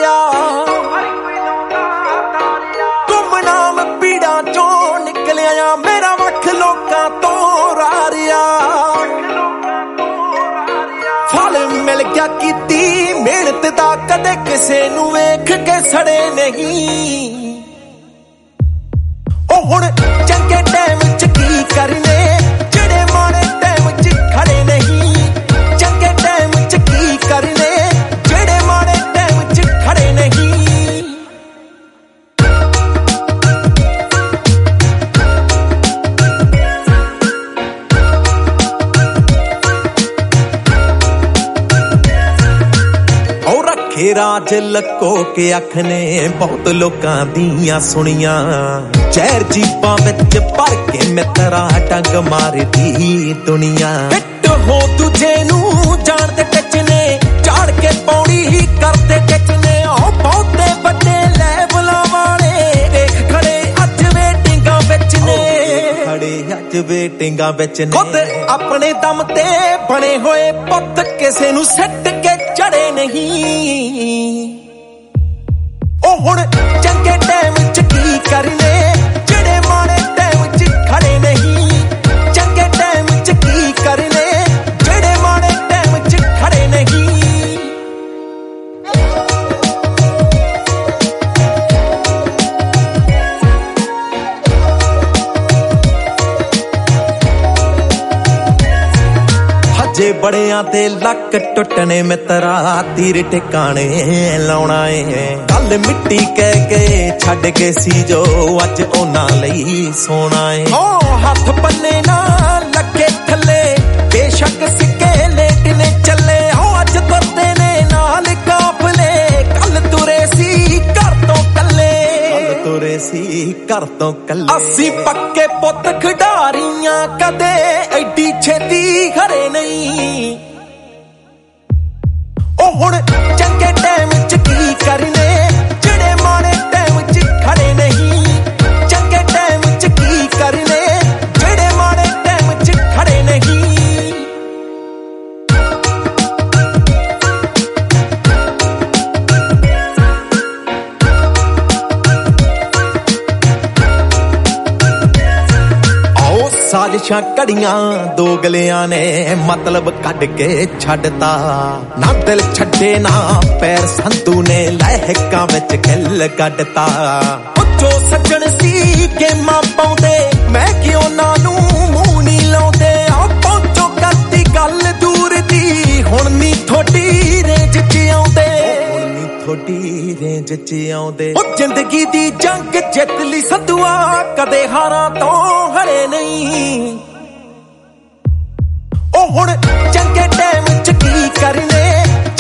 ਤਾਰਿਆ ਗੁੰਮਨਾਮ ਪੀੜਾ ਚੋਂ ਨਿਕਲਿਆ ਮੇਰਾ ਵੱਖ ਲੋਕਾਂ ਤੋਂ ਰਾਰਿਆ ਫਲ ਮਿਲ ਗਿਆ ਕੀਤੀ ਮਿਹਨਤ ਦਾ ਕਦੇ ਕਿਸੇ ਨੂੰ ਵੇਖ ਕੇ ਸੜੇ ਨਹੀਂ ਉਹ ਹੁਣ ਚੰਗੇ ਟਾਈਮ ਚ ਕੀ ਕਰਨੇ ਜਿਹੜੇ ਮਾੜੇ ਟਾਈਮ ਚ ਖੜੇ ਨਹੀਂ ਚੰਗੇ ਟਾਈਮ ਚ ਕੀ ਕਰਨੇ ਜਿਹੜੇ ਮਾੜੇ ਟਾਈਮ ਚ ਖੜੇ ਨਹੀਂ ਉਹ ਰੱਖੇ ਰਾਜ ਲੱਕੋ ਕੇ ਅੱਖ ਨੇ ਬਹੁਤ ਲੋਕਾਂ ਦੀਆਂ ਸੁਣੀਆਂ ਜ਼ਹਿਰ ਜੀਬਾਂ ਵਿੱਚ ਭਰ ਕੇ ਮਿੱਤਰਾ ਡੰਗ ਮਾਰਦੀ ਦੁਨੀਆ ਫਿੱਟ ਹੋ ਤੁਝੇ ਨੂੰ ਜਾਣਦੇ ਟੱਚ ਨੇ ਝਾੜ ਕੇ ਪੌੜੀ ਕਰਦੇ ਟੱਚ ਨੇ ਉਹ ਬਹੁਤੇ ਵੱਡੇ ਲੈਵਲਾਂ ਵਾਲੇ ਦੇਖ ਖੜੇ ਅੱਜ ਵੇਟਿੰਗਾਂ ਵਿੱਚ ਨੇ ਖੜੇ ਅੱਜ ਵੇਟਿੰਗਾਂ ਵਿੱਚ ਨੇ ਖੁਦ ਆਪਣੇ ਦਮ ਤੇ ਬਣੇ ਹੋਏ ਪੁੱਤ ਕਿਸੇ ਨੂੰ ਸਿੱਟ ਕੇ ਚੜੇ ਨਹੀਂ ਉਹ ਹੁਣ ਚੰਗੇ ਟਾਈਮ ਚ ਕੀ ਕਰਨੇ ਜਿਹੜੇ ਮਾੜੇ ਟਾਈਮ ਚ ਖੜੇ ਨਹੀਂ ਚੰਗੇ ਟਾਈਮ ਚ ਕੀ ਕਰਨੇ ਜਿਹੜੇ ਮਾੜੇ ਟਾਈਮ ਚ ਖੜੇ ਨਹੀਂ ਹਜੇ ਬੜਿਆਂ ਤੇ ਲੱਕ ਟੁੱਟਣੇ ਮਿੱਤਰਾ ਤੀਰ ਟਿਕਾਣੇ ਲਾਉਣਾ ਏ ਕੱਲ ਮਿੱਟੀ ਕਹਿ ਕੇ ਛੱਡ ਕੇ ਸੀ ਜੋ ਅੱਜ ਉਹਨਾਂ ਲਈ ਸੋਨਾ ਏ ਓ ਹੱਥ ਪੱਲੇ ਨਾ ਲੱਗੇ ਥੱਲੇ ਬੇਸ਼ੱਕ ਸਿੱਕੇ ਲੇਟ ਨੇ ਚੱਲੇ ਓ ਅੱਜ ਤੁਰਦੇ ਨੇ ਨਾਲ ਕਾਫਲੇ ਕੱਲ ਤੁਰੇ ਸੀ ਘਰ ਤੋਂ ਕੱਲੇ ਤੁਰੇ ਸੀ ਘਰ ਤੋਂ ਕੱਲੇ ਅਸੀਂ ਪੱਕੇ ਪੁੱਤ ਖਿਡਾਰੀਆਂ ਕਦੇ ਐਡੀ ਛੇਤੀ ਖੜੇ ਨਹੀਂ ਉਹ ਹੁਣ ਚੰਗੇ ਟਾਈਮ ਚ ਕੀ ਕਰਨੇ ਜਿਹੜੇ ਮਾੜੇ ਟਾਈਮ ਚ ਖੜੇ ਨਹੀਂ ਚੰਗੇ ਟਾਈਮ ਚ ਕੀ ਕਰਨੇ ਜਿਹੜੇ ਮਾੜੇ ਟਾਈਮ ਚ ਖੜੇ ਨਹੀਂ ਸਾਜ਼ਿਸ਼ਾਂ ਕੜੀਆਂ ਦੋਗਲਿਆਂ ਨੇ ਮਤਲਬ ਕੱਢ ਕੇ ਛੱਡਤਾ ਨਾ ਦਿਲ ਛੱਡੇ ਨਾ ਪੈਰ ਸੰਧੂ ਨੇ ਲਹਿਕਾਂ ਵਿੱਚ ਖਿੱਲ ਕੱਢਤਾ ਜੋ ਸੱਜਣ ਸੀ ਗੇਮਾਂ ਪਾਉਂਦੇ ਮੈਂ ਕਿ ਉਹਨਾਂ ਨੂੰ ਮੂੰਹ ਨਹੀਂ ਲਾਉਂਦੇ ਆ ਪਹੁੰਚੋ ਕਰਤੀ ਗੱਲ ਦੂਰ ਦੀ ਹੁਣ ਨਹੀਂ ਥੋੜੀ ਰੇਂਜ ਚ ਆਉਂਦੇ ਥੋੜੀ ਰੇਂਜ ਚ ਆਉਂਦੇ ਉਹ ਜ਼ਿੰਦਗੀ ਦੀ ਜੰਗ ਜਿੱਤ ਲਈ ਸੰਧੂਆ ਕਦੇ ਹਾਰਾਂ ਤੋਂ ਹਰੇ ਨਹੀਂ ਉਹ ਹੁਣ ਚੰਗੇ ਟਾਈਮ ਚ ਕੀ ਕਰਨੇ